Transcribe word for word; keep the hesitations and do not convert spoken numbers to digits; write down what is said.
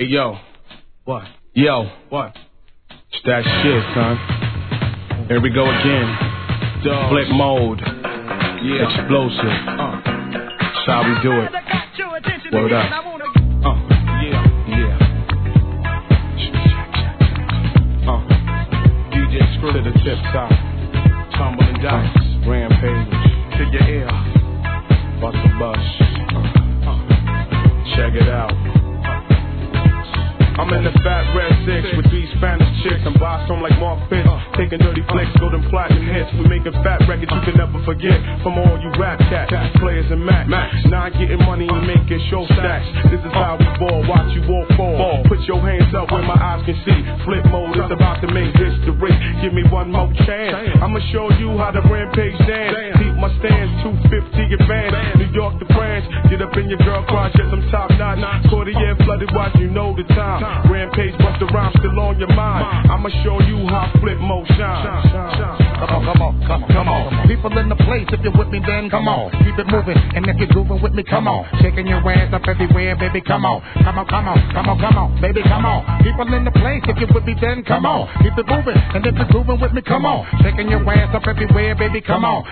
Hey, yo. What? Yo. What? It's that shit, son. Here we go again. Duh. Flip mode. Yeah. Explosive. Uh. That's how we do it. Word up. Uh. Yeah. Yeah. Uh. D J Screw to the tip top. Tumbling dice. Uh. Rampage. To your ear. Bust a bus. Uh. Uh. Check it out. I'm in the fat red six with these Spanish chicks. I'm bossed on like Mark Fitz, taking dirty flicks, golden platinum hits. We making fat records you can never forget. From all you rap cats, players and Mac. Now I'm getting money and making show stacks. This is how we ball, watch you all fall. Put your hands up where my eyes can see. Flip mode is about to make history. Give me one more chance. I'ma show you how the rampage dance. Keep my stands, two fifty advance. New York to France, get up in your girl project, I'm top notch. Cartier flooded, watch you know the time. Rampage, bust the rhyme still on your mind. I'ma show you how flip mode shine. Come on, come on, come on, come on. People in the place, if you're with me, then come on. Keep it moving, and if you're grooving with me, come on. Shaking your ass up everywhere, baby, come on. Come on, come on, come on, come on, baby, come on. People in the place, if you're with me, then come on. Keep it moving, and if you're grooving with me, come on. Shaking your ass up everywhere, baby, come on.